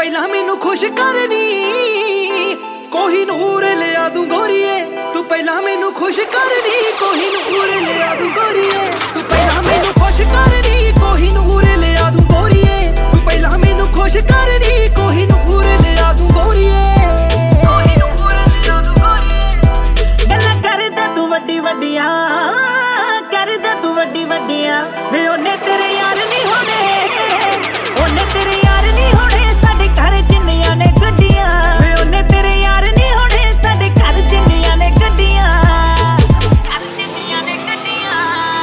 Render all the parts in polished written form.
ਪਹਿਲਾਂ ਮੈਨੂੰ ਖੁਸ਼ ਕਰਨੀ ਕੋਹੀਨੂਰ ਲਿਆ ਦੂੰ ਗੋਰੀਏ ਤੂੰ ਪਹਿਲਾਂ ਮੈਨੂੰ ਖੁਸ਼ ਕਰਨੀ ਕੋਹੀਨੂਰ ਲਿਆ ਦੂੰ ਗੋਰੀਏ ਤੂੰ ਪਹਿਲਾਂ ਮੈਨੂੰ ਖੁਸ਼ ਕਰਨੀ ਕੋਹੀਨੂਰ ਲਿਆ ਦੂੰ ਗੋਰੀਏ ਤੂੰ ਪਹਿਲਾਂ ਮੈਨੂੰ ਖੁਸ਼ ਕਰਨੀ ਕੋਹੀਨੂਰ ਲਿਆ ਦੂੰ ਗੋਰੀਏ ਕੋਹੀਨੂਰ ਲਿਆ ਦੂੰ ਗੋਰੀਏ ਗੱਲਾਂ ਕਰਦਾ ਤੂੰ ਵੱਡੀ ਵੱਡੀਆਂ ਕਰਦਾ ਤੂੰ ਵੱਡੀ ਵੱਡੀਆਂ ਵੇ ਉਹਨੇ ਤੇਰੇ ਯਾਰ ਨਹੀਂ ਹੋਣੇ ਉਹਨੇ ਤੇਰੇ ਯਾਰ ਨਹੀਂ ਹੋਣੇ ਸਾਡੇ ਘਰ ਜਿੰਨੀਆਂ ਨੇ ਗੱਡੀਆਂ ਵੇ ਉਹਨੇ ਤੇਰੇ ਯਾਰ ਨਹੀਂ ਹੋਣੇ ਸਾਡੇ ਘਰ ਜਿੰਨੀਆਂ ਨੇ ਗੱਡੀਆਂ ਘਰ ਜਿੰਨੀਆਂ ਨੇ ਗੱਡੀਆਂ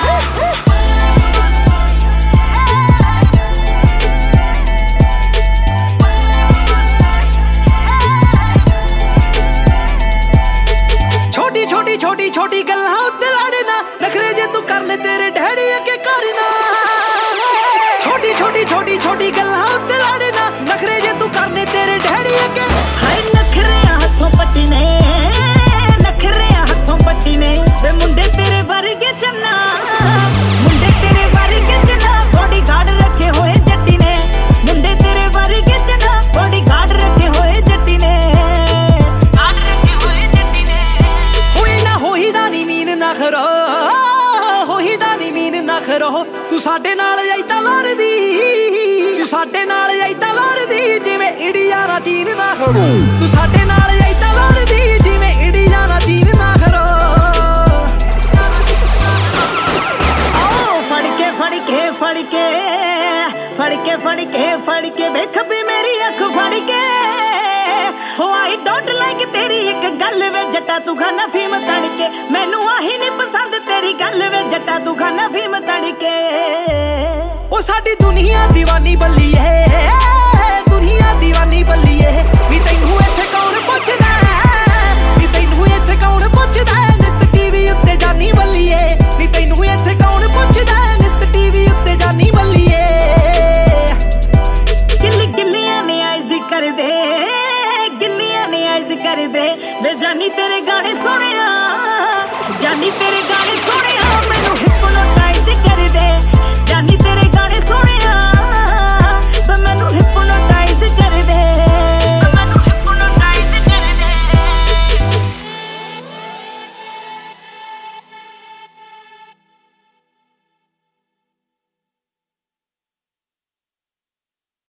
ਛੋਟੀ ਛੋਟੀ ਛੋਟੀ ਛੋਟੀ ਗੱਲਾਂ ਉੱਤੇ ਲੜਨਾ ਨਖਰੇ ਜੇ ਤੂੰ ਕਰ ਲੈ ਤੇਰੇ ਡੈਡੀ ਅੱਗੇ ਕਰਨਾ ਛੋਟੀ ਛੋਟੀ ਛੋਟੀ ਛੋਟੀ ਗੱਲਾਂ ਉੱਤੇ ਲੜਨਾ ਨਖਰੇ ਜੇ ਤੂੰ ਕਰਨੇ ਤੇਰੇ ਡੈਡੀ ਅੱਗੇ ਹਾਏ ਨਖਰਿਆਂ ਹੱਥੋਂ ਪੱਟੀ ਨੇ ਨਖਰਿਆਂ ਹੱਥੋਂ ਪੱਟੀ ਨੇ ਵੇ ਮੁੰਡੇ ਤੇਰੇ ਵਰਗੇ ਚੰਨਾ ਮੁੰਡੇ ਤੇਰੇ ਵਰਗੇ ਚੰਨਾ ਬੋਡੀ ਗਾਰਡ ਰੱਖੇ ਹੋਏ ਜੱਟੀ ਨੇ ਮੁੰਡੇ ਤੇਰੇ ਵਰਗੇ ਚੰਨਾ ਬੋਡੀ ਗਾਰਡ ਰੱਖੇ ਹੋਏ ਜੱਟੀ ਨੇ ਗਾਰਡ ਰੱਖੇ ਹੋਏ ਜੱਟੀ ਨੇ ਹੋਈ ਦਾ ਨੀ ਮੀਨ ਨਾ ਖਰੋ ਹੋਈ ਦਾ ਨੀ ਮੀਨ ਨਾ ਖਰੋ ਤੂੰ ਸਾਡੇ ਨਾਲ ਐਦਾਂ ਲੜਦੀ ਤੂੰ ਸਾਡੇ ਨਾਲ ਐਦਾਂ ਲੜਦੀ ਜਿਵੇਂ ਇੰਡੀਆ ਨਾ ਚੀਨ ਨਾ ਖਰੋ ਤੂੰ ਸਾਡੇ ਨਾਲ ਐਦਾਂ ਲੜਦੀ ਜਿਵੇਂ ਇੰਡੀਆ ਨਾ ਚੀਨ ਨਾ ਖਰੋ ਆਓ ਫੜ ਕੇ ਫੜ ਕੇ ਫੜ ਕੇ ਫੜ ਕੇ ਫੜ ਕੇ ਫੜ ਕੇ ਵੇਖ ਵੀ ਮੇਰੀ ਅੱਖ ਫੜ ਕੇ ਹੋ ਆਈ ਡੋਂਟ ਲਾਈਕ ਤੇਰੀ ਇੱਕ ਗੱਲ ਵੇ ਜੱਟਾ ਤੂੰ ਖਾਨਾ ਫੀਮ ਤੜਕੇ ਮੈਨੂੰ ਆਹੀ ਨਹੀਂ ਪਸੰਦ ਤੇਰੀ ਗੱਲ ਵੇ ਜੱਟਾ ਤੂੰ ਖਾਨਾ ਫੀਮ ਤੜਕੇ ਉਹ ਸਾਡੀ ਦੁਨੀਆ دیਵਾਨੀ ਬੱਲੀ ਏ ਦੁਨੀਆ دیਵਾਨੀ ਬੱਲੀ ਏ ਵੀ ਤੈਨੂੰ ਇੱਥੇ ਕੌਣ ਪੁੱਛਦਾ ਵੀ ਤੈਨੂੰ ਇੱਥੇ ਕੌਣ ਪੁੱਛਦਾ ਨਿੱਤ ਟੀਵੀ ਉੱਤੇ ਜਾਨੀ ਬੱਲੀ ਏ ਵੀ ਤੈਨੂੰ ਇੱਥੇ ਕੌਣ ਪੁੱਛਦਾ ਨਿੱਤ ਟੀਵੀ ਉੱਤੇ ਜਾਨੀ ਬੱਲੀ ਏ ਗਿੱਲੀਆਂ ਨੇ ਆਇਜ਼ ਕਰਦੇ ਗਿੱਲੀਆਂ ਨੇ ਆਇਜ਼ ਕਰਦੇ ਵੇ ਜਾਨੀ ਤੇਰੇ ਗਾਣੇ ਸੁਣਿਆ ਜਾਨੀ ਤੇਰੇ